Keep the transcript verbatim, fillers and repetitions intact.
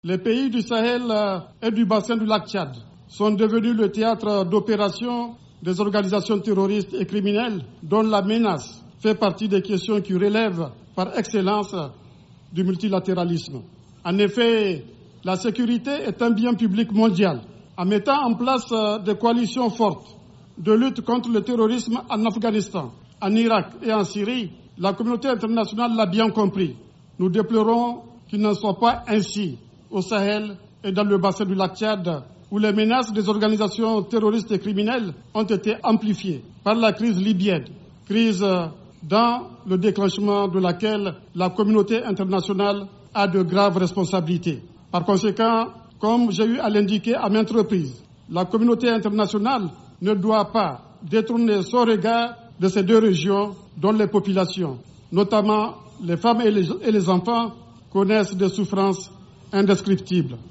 Les pays du Sahel et du bassin du lac Tchad sont devenus le théâtre d'opérations des organisations terroristes et criminelles dont la menace fait partie des questions qui relèvent par excellence du multilatéralisme. En effet, la sécurité est un bien public mondial. En mettant en place des coalitions fortes de lutte contre le terrorisme en Afghanistan, en Irak et en Syrie, la communauté internationale l'a bien compris. Nous déplorons qu'il n'en soit pas ainsi au Sahel et dans le bassin du lac Tchad, où les menaces des organisations terroristes et criminelles ont été amplifiées par la crise libyenne, crise dans le déclenchement de laquelle la communauté internationale a de graves responsabilités. Par conséquent, comme j'ai eu à l'indiquer à maintes reprises, la communauté internationale ne doit pas détourner son regard de ces deux régions dont les populations, notamment les femmes et les, et les enfants, connaissent des souffrances indescriptibles.